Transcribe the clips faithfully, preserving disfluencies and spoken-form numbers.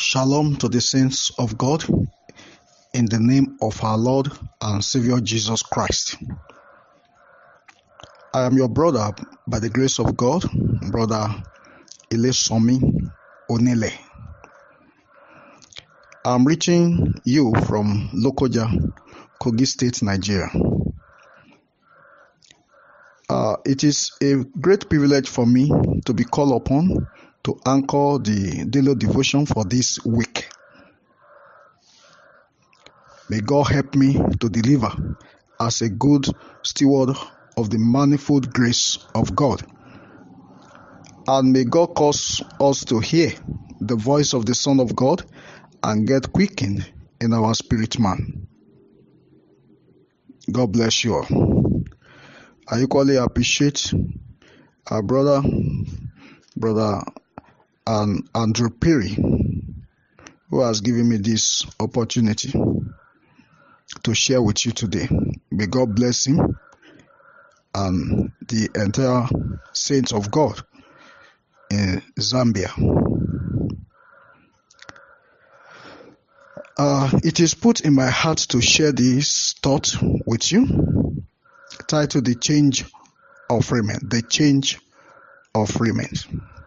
Shalom to the saints of God in the name of our Lord and Savior Jesus Christ. I am your brother by the grace of God, brother Ilesomi Onile. I'm reaching you from Lokoja, Kogi State, Nigeria. Uh, it is a great privilege for me to be called upon to anchor the daily devotion for this week. May God help me to deliver as a good steward of the manifold grace of God. And may God cause us to hear the voice of the Son of God and get quickened in our spirit man. God bless you all. I equally appreciate our brother, brother and Andrew Perry, who has given me this opportunity to share with you today. May God bless him and the entire saints of God in Zambia. Uh, it is put in my heart to share this thought with you, titled The Change of Raiment. The Change of Raiment.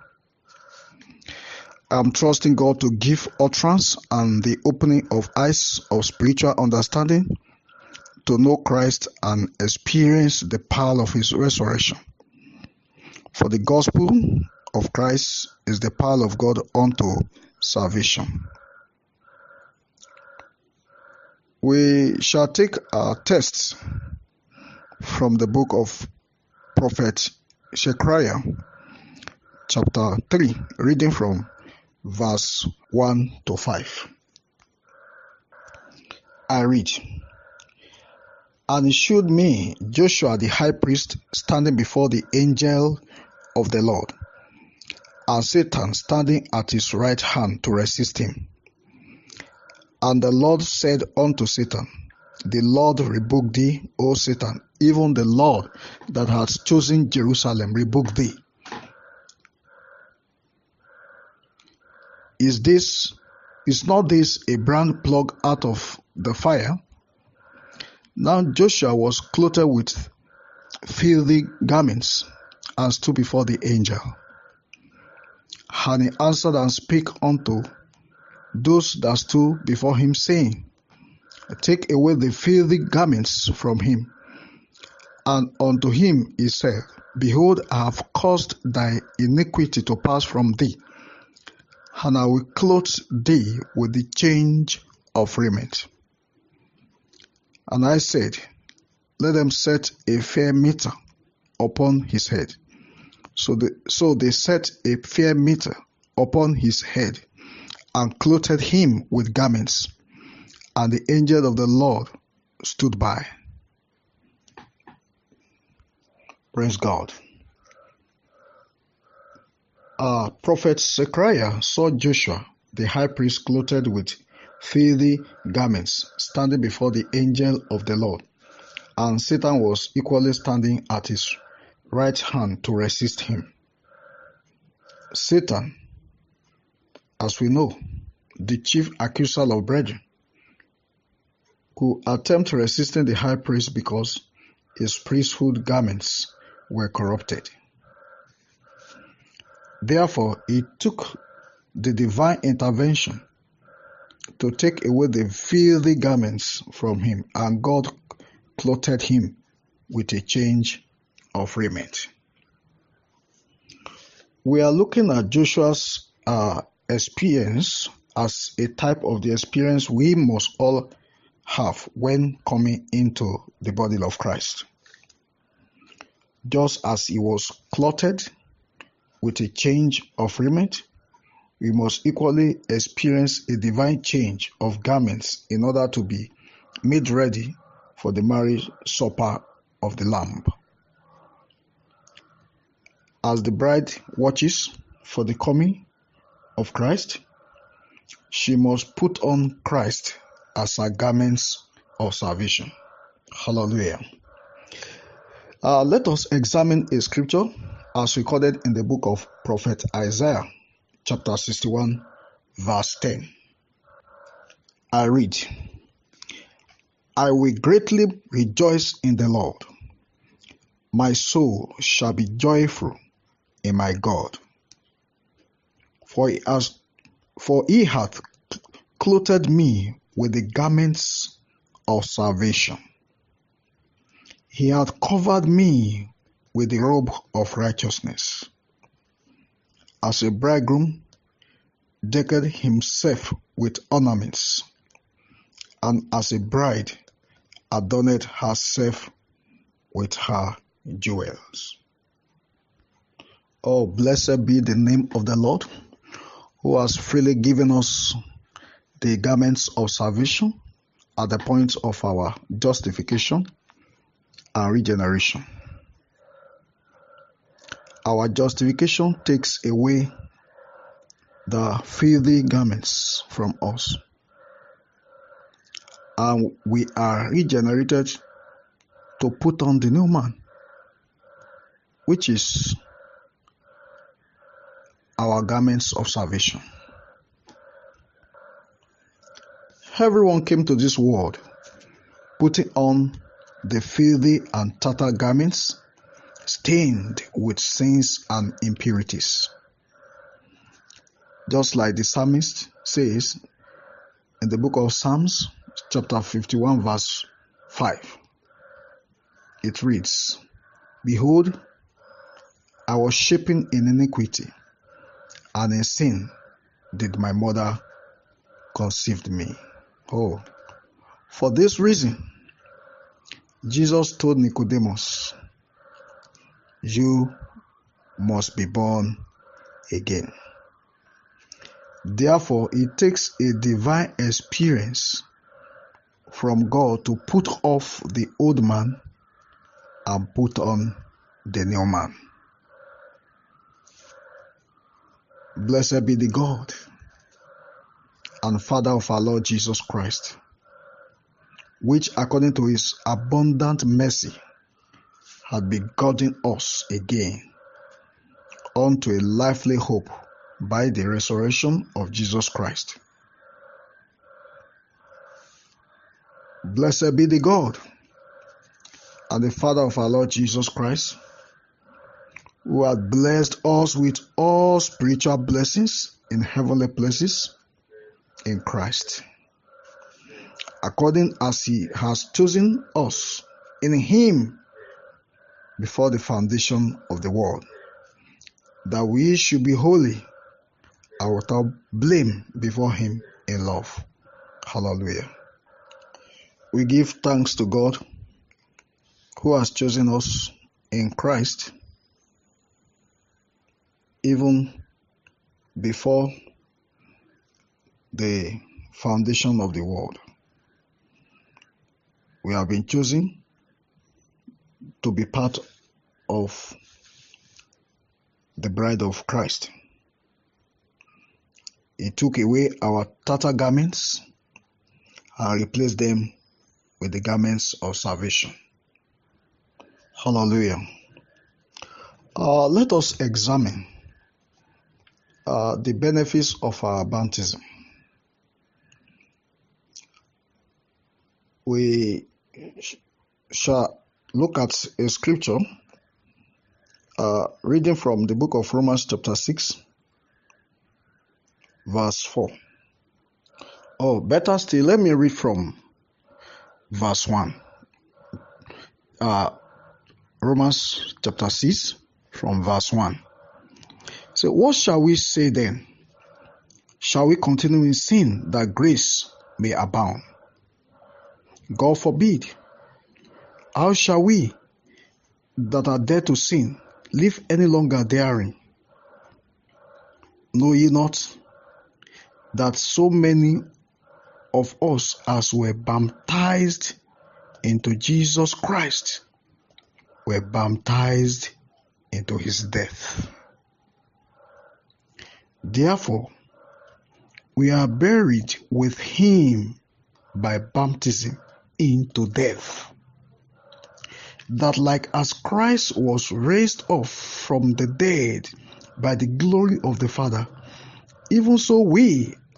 I'm trusting God to give utterance and the opening of eyes of spiritual understanding to know Christ and experience the power of his resurrection. For the gospel of Christ is the power of God unto salvation. We shall take our text from the book of Prophet Zechariah, chapter three, reading from verse one to five. I read, And he showed me Joshua the high priest standing before the angel of the Lord, and Satan standing at his right hand to resist him. And the Lord said unto Satan, The Lord rebuke thee, O Satan, even the Lord that hath chosen Jerusalem rebuke thee. Is this, is not this a brand plucked out of the fire? Now Joshua was clothed with filthy garments, and stood before the angel. And he answered and spake unto those that stood before him, saying, Take away the filthy garments from him. And unto him he said, Behold, I have caused thy iniquity to pass from thee, and I will clothe thee with the change of raiment. And I said, Let them set a fair mitre upon his head. So, the, so they set a fair mitre upon his head, and clothed him with garments. And the angel of the Lord stood by. Praise God. Uh, Prophet Zechariah saw Joshua, the high priest, clothed with filthy garments, standing before the angel of the Lord, and Satan was equally standing at his right hand to resist him. Satan, as we know, the chief accuser of brethren, who attempted resisting the high priest because his priesthood garments were corrupted. Therefore, he took the divine intervention to take away the filthy garments from him, and God clothed him with a change of raiment. We are looking at Joshua's uh, experience as a type of the experience we must all have when coming into the body of Christ. Just as he was clothed with a change of raiment, we must equally experience a divine change of garments in order to be made ready for the marriage supper of the Lamb. As the bride watches for the coming of Christ, she must put on Christ as her garments of salvation. Hallelujah. Uh, let us examine a scripture as recorded in the book of Prophet Isaiah, chapter sixty-one, verse ten. I read, I will greatly rejoice in the Lord. My soul shall be joyful in my God. For he, has, for he hath clothed me with the garments of salvation. He hath covered me with the robe of righteousness, as a bridegroom decked himself with ornaments, and as a bride adorned herself with her jewels. Oh, blessed be the name of the Lord, who has freely given us the garments of salvation at the point of our justification and regeneration. Our justification takes away the filthy garments from us, and we are regenerated to put on the new man, which is our garments of salvation. Everyone came to this world putting on the filthy and tattered garments stained with sins and impurities. Just like the psalmist says in the book of Psalms, chapter fifty-one, verse five. It reads, Behold, I was shapen in iniquity, and in sin did my mother conceive me. Oh, for this reason, Jesus told Nicodemus, you must be born again. Therefore, it takes a divine experience from God to put off the old man and put on the new man. Blessed be the God and Father of our Lord Jesus Christ, which according to his abundant mercy had begotten us again unto a lively hope by the resurrection of Jesus Christ. Blessed be the God and the Father of our Lord Jesus Christ, who hath blessed us with all spiritual blessings in heavenly places in Christ, according as he has chosen us in him before the foundation of the world, that we should be holy and without blame before him in love. Hallelujah. We give thanks to God who has chosen us in Christ even before the foundation of the world. We have been chosen to be part of the bride of Christ. He took away our tattered garments and replaced them with the garments of salvation. Hallelujah. Uh, let us examine uh, the benefits of our baptism. We sh- shall look at a scripture uh, reading from the book of Romans chapter six, verse four. Oh, better still, let me read from verse one. Uh, Romans chapter six, from verse one. So, what shall we say then? Shall we continue in sin that grace may abound? God forbid. How shall we that are dead to sin live any longer therein? Know ye not that so many of us as were baptized into Jesus Christ were baptized into his death? Therefore, we are buried with him by baptism into death, that like as Christ was raised up from the dead by the glory of the Father, even so we,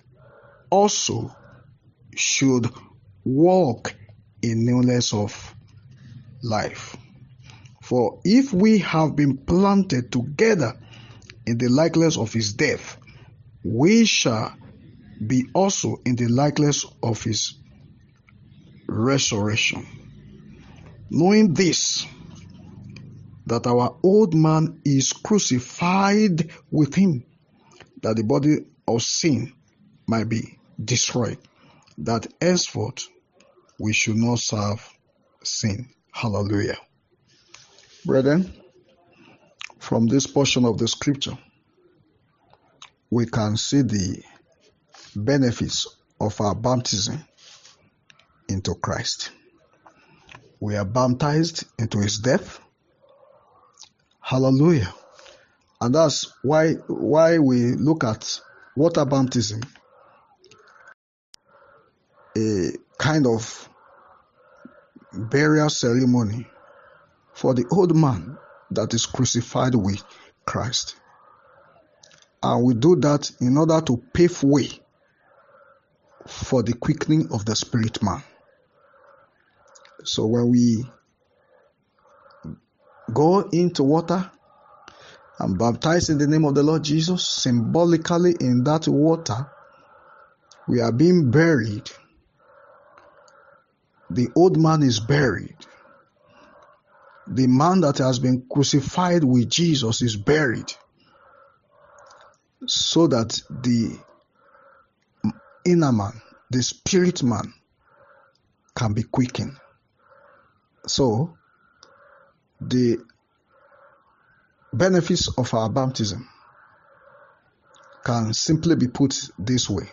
also should walk in newness of life. For if we have been planted together in the likeness of his death, we shall be also in the likeness of his resurrection. Knowing this, that our old man is crucified with him, that the body of sin might be destroyed, that henceforth we should not serve sin. Hallelujah. Brethren, from this portion of the scripture, we can see the benefits of our baptism into Christ. We are baptized into his death. Hallelujah. And that's why, why we look at water baptism, a kind of burial ceremony for the old man that is crucified with Christ. And we do that in order to pave way for the quickening of the spirit man. So when we go into water and baptize in the name of the Lord Jesus, symbolically in that water, we are being buried. The old man is buried. The man that has been crucified with Jesus is buried, so that the inner man, the spirit man, can be quickened. So, the benefits of our baptism can simply be put this way.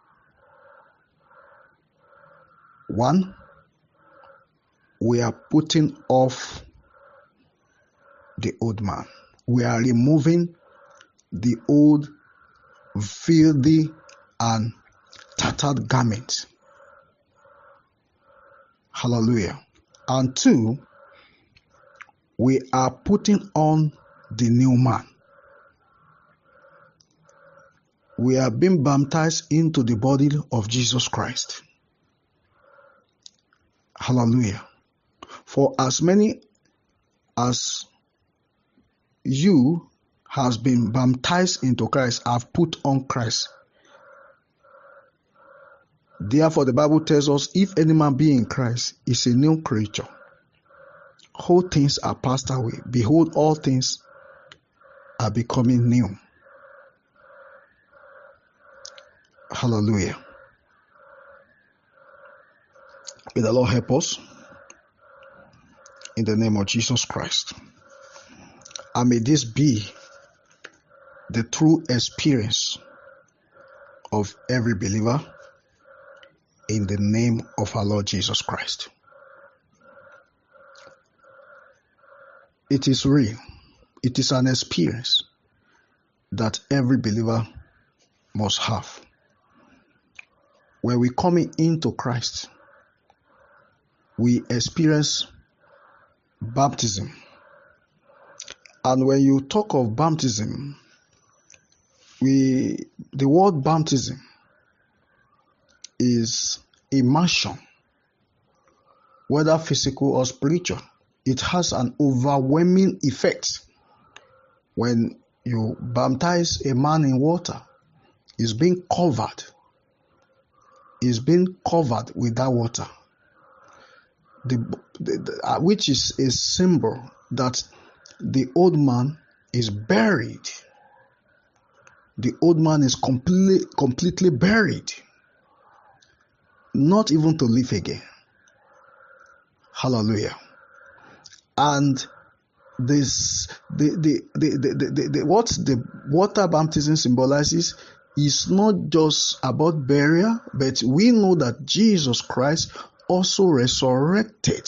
One, we are putting off the old man. We are removing the old, filthy, and tattered garment. Hallelujah. And two, we are putting on the new man. We are being baptized into the body of Jesus Christ. Hallelujah. For as many as you has been baptized into Christ have put on Christ. Therefore, the Bible tells us, if any man be in Christ, is a new creature. All things are passed away. Behold, all things are becoming new. Hallelujah. May the Lord help us in the name of Jesus Christ. And may this be the true experience of every believer in the name of our Lord Jesus Christ. It is real. It is an experience that every believer must have. When we come into Christ, we experience baptism. And when you talk of baptism, we the word baptism is immersion, whether physical or spiritual. It has an overwhelming effect. When you baptize a man in water, he's being covered. He's being covered with that water, the, the, the, uh, which is a symbol that the old man is buried. The old man is completely, completely buried, not even to live again. Hallelujah. And this, the, the, the, the, the, the, what the water baptism symbolizes is not just about burial, but we know that Jesus Christ also resurrected.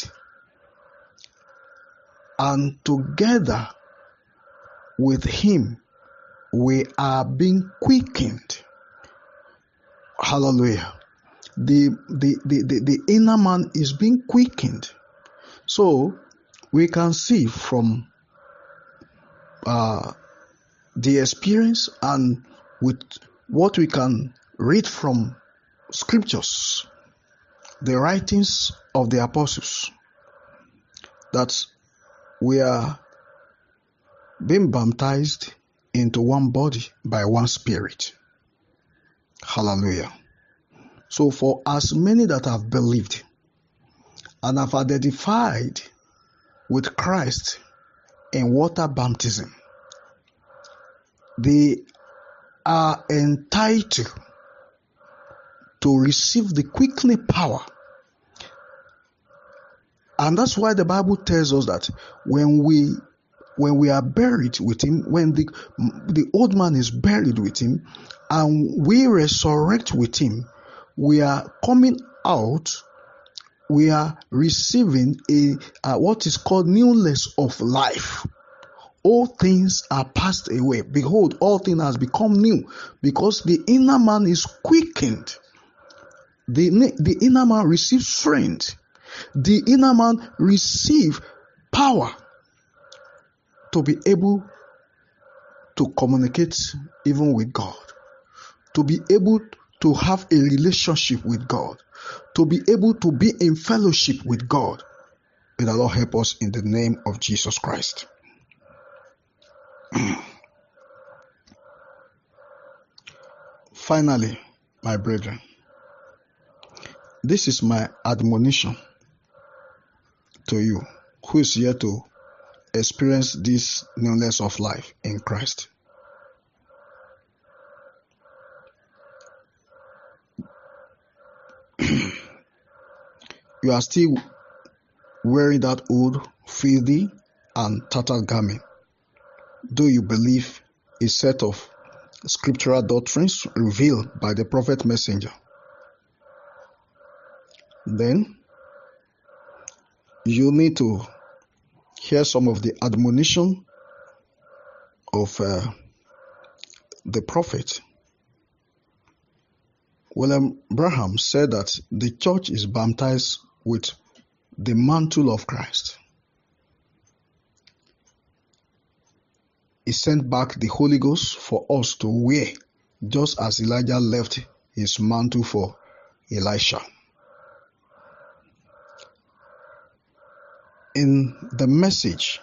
And together with him, we are being quickened. Hallelujah. The, the, the, the, the inner man is being quickened. So, we can see from uh, the experience and with what we can read from scriptures, the writings of the apostles, that we are being baptized into one body by one spirit. Hallelujah. So for as many that have believed and have identified with Christ in water baptism, they are entitled to receive the quickening power. And that's why the Bible tells us that when we when we are buried with him, when the, the old man is buried with him, and we resurrect with him, we are coming out, we are receiving a, a what is called newness of life. All things are passed away. Behold, all things has become new, because the inner man is quickened. The, the inner man receives strength. The inner man receives power to be able to communicate even with God, to be able to have a relationship with God, to be able to be in fellowship with God. May the Lord help us in the name of Jesus Christ. Finally, my brethren, this is my admonition to you who is here to experience this newness of life in Christ. You are still wearing that old, filthy, and tattered garment. Do you believe a set of scriptural doctrines revealed by the prophet messenger? Then you need to hear some of the admonition of uh, the prophet. William Branham said that the church is baptized with the mantle of Christ. He sent back the Holy Ghost for us to wear, just as Elijah left his mantle for Elisha. In the message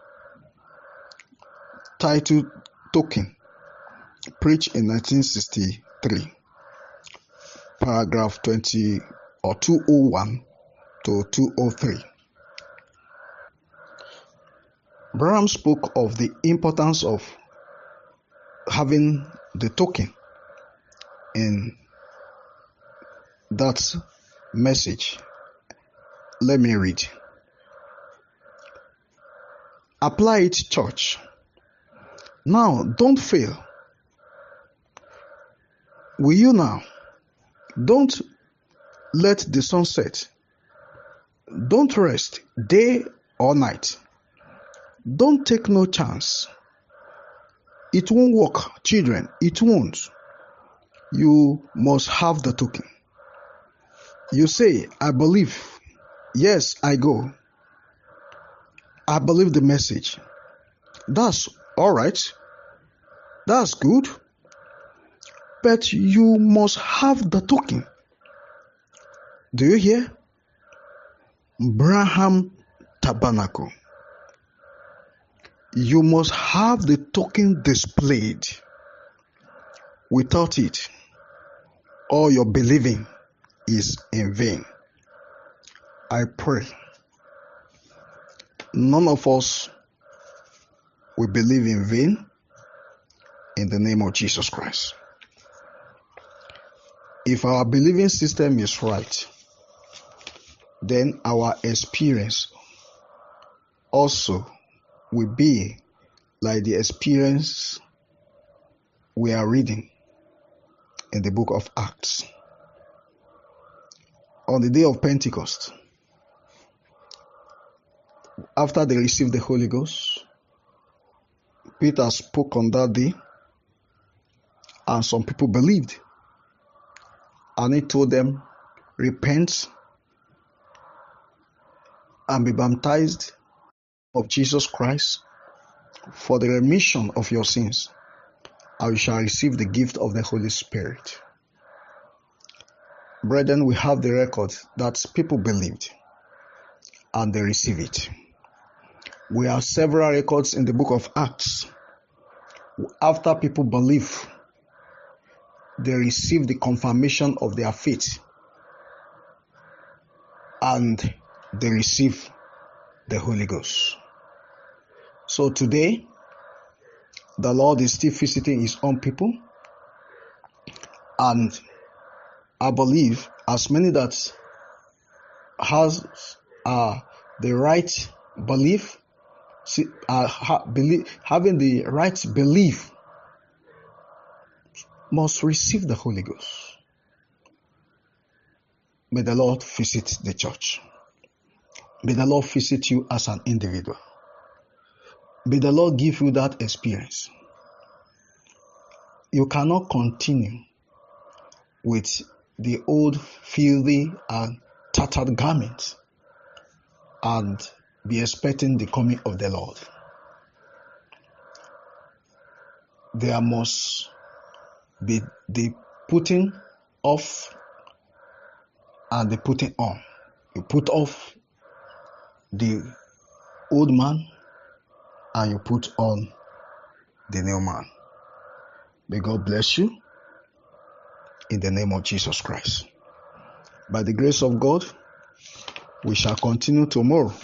titled Token, preached in nineteen sixty-three, paragraph twenty or two oh one to two oh three, Branham spoke of the importance of having the token in that message. Let me read. Apply it, church. Now, don't fail. Will you now? Don't let the sun set. Don't rest day or night. Don't take no chance. It won't work, children. It won't. You must have the token. You say, I believe. Yes, I go. I believe the message. That's all right. That's good. But you must have the token. Do you hear? Branham Tabernacle. You must have the token displayed. Without it, all your believing is in vain. I pray none of us will believe in vain in the name of Jesus Christ. If our believing system is right, then our experience also will be like the experience we are reading in the book of Acts. On the day of Pentecost, after they received the Holy Ghost, Peter spoke on that day, and some people believed. And he told them, repent and be baptized of Jesus Christ for the remission of your sins, and you shall receive the gift of the Holy Spirit. brethren, we have the record that people believed and they receive it. We have several records in the book of Acts. After people believe, they receive the confirmation of their faith and they receive the Holy Ghost. So today, the Lord is still visiting his own people, and I believe as many that has uh, the right belief, uh, ha, believe, having the right belief, must receive the Holy Ghost. May the Lord visit the church. May the Lord visit you as an individual. May the Lord give you that experience. You cannot continue with the old, filthy, and tattered garments and be expecting the coming of the Lord. There must be the putting off and the putting on. You put off the old man and you put on the new man. May God bless you in the name of Jesus Christ. By the grace of God, we shall continue tomorrow.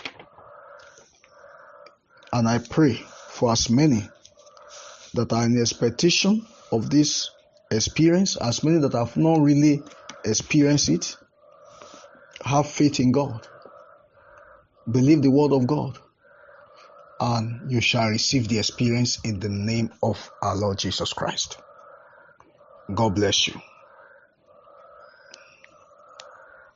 And I pray for as many that are in expectation of this experience, as many that have not really experienced it, have faith in God. Believe the word of God, and you shall receive the experience in the name of our Lord Jesus Christ. God bless you.